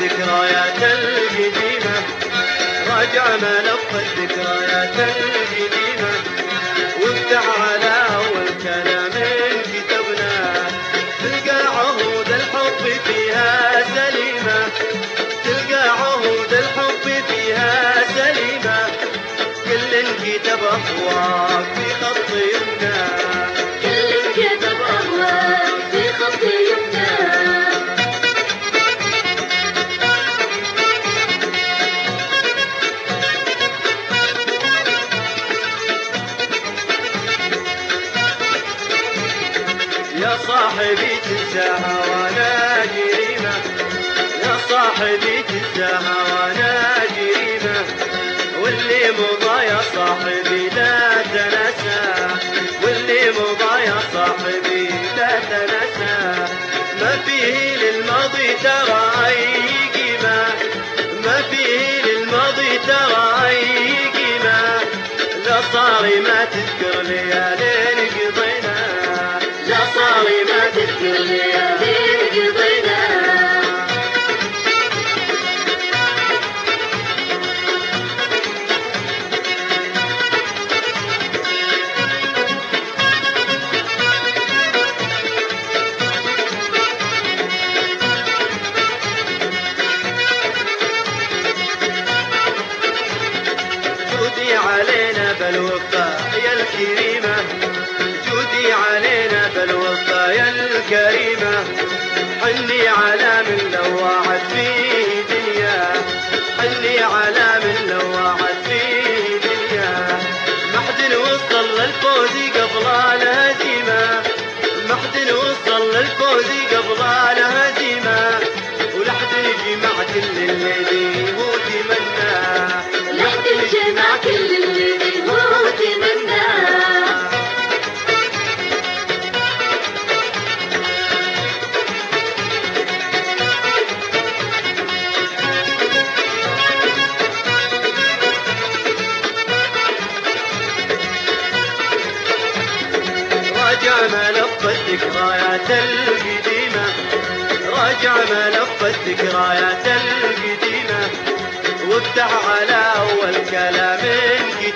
الذكريات القديمة، راجع ملف الذكريات القديمة، وافتح على أول كلام كتبنا، تلقى عهود الحب فيها سليمة، تلقى عهود الحب فيها سليمة، كل كتب أهواك في خط يمنى، كل كتب أهواك في خط يمنى. يا صاحبي تنساها وانا جريمة، يا صاحبي تنساها وانا جريمة، واللي مضى يا صاحبي لا تنسى، واللي مضى يا صاحبي لا تنسى، ما فيه للماضي ترى أي قيمة، ما فيه للماضي ترى أي قيمة، لا صاري ما تذكر ليالي قضينا، لا صاري ما تذكر ليالي قضينا. جودي علينا بالوفاء يا الكريمة، جودي علينا بالوفاء يا الكريمة، حني على من لوعت فيه دنيا، حني على من لوعت فيه دنيا، محد وصل للفوز قبل الهزيمة، محد وصل للفوز قبل الهزيمة، ولحد جمع كل الذي هو تمنى، لحد الجمع كل اللي هو تمنى. راجع ملف الذكريات القديمة، راجع ملف الذكريات القديمة، وافتح على أول كلام